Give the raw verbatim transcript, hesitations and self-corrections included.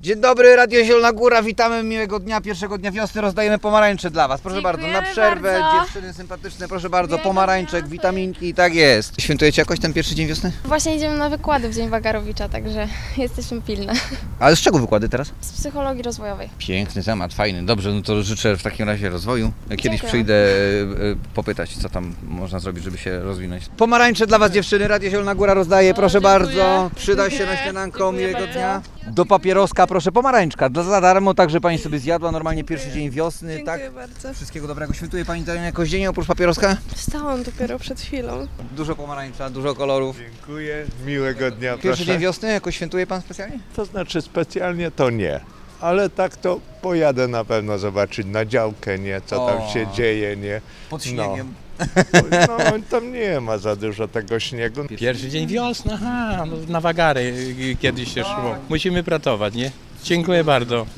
Dzień dobry, Radio Zielona Góra, witamy, miłego dnia, pierwszego dnia wiosny, rozdajemy pomarańcze dla Was. Proszę Dziękujemy bardzo, na przerwę, bardzo. dziewczyny sympatyczne, proszę bardzo, Miłego pomarańczek, dnia. witaminki, tak jest. Świętujecie jakoś ten pierwszy dzień wiosny? Właśnie idziemy na wykłady w Dzień Wagarowicza, także jesteśmy pilne. Ale z czego wykłady teraz? Z psychologii rozwojowej. Piękny temat, fajny, dobrze, no to życzę w takim razie rozwoju. Kiedyś Dziękuję. przyjdę y, popytać, co tam można zrobić, żeby się rozwinąć. Pomarańcze dla Was dziewczyny, Radio Zielona Góra rozdaje, proszę dziękuję. bardzo. Przyda się na Dziękuję. śniadanko, Dziękuję miłego bardzo. dnia. Do papieroska proszę pomarańczka, dla za darmo, tak, że Pani sobie zjadła normalnie pierwszy dzień wiosny, tak? Dziękuję bardzo. Wszystkiego dobrego. Świętuje Pani tam jakoś dzień oprócz papieroska? Wstałam dopiero przed chwilą. Dużo pomarańcza, dużo kolorów. Dziękuję, miłego dnia. Pierwszy proszę. dzień wiosny jakoś świętuje Pan specjalnie? To znaczy specjalnie to nie, ale tak to pojadę na pewno zobaczyć na działkę, nie, co tam O. się dzieje, nie. Pod No. śniegiem. No tam nie ma za dużo tego śniegu. Pierwszy dzień wiosny, aha, no, na wagary y, kiedyś się szło. Musimy pracować, nie? Dziękuję bardzo.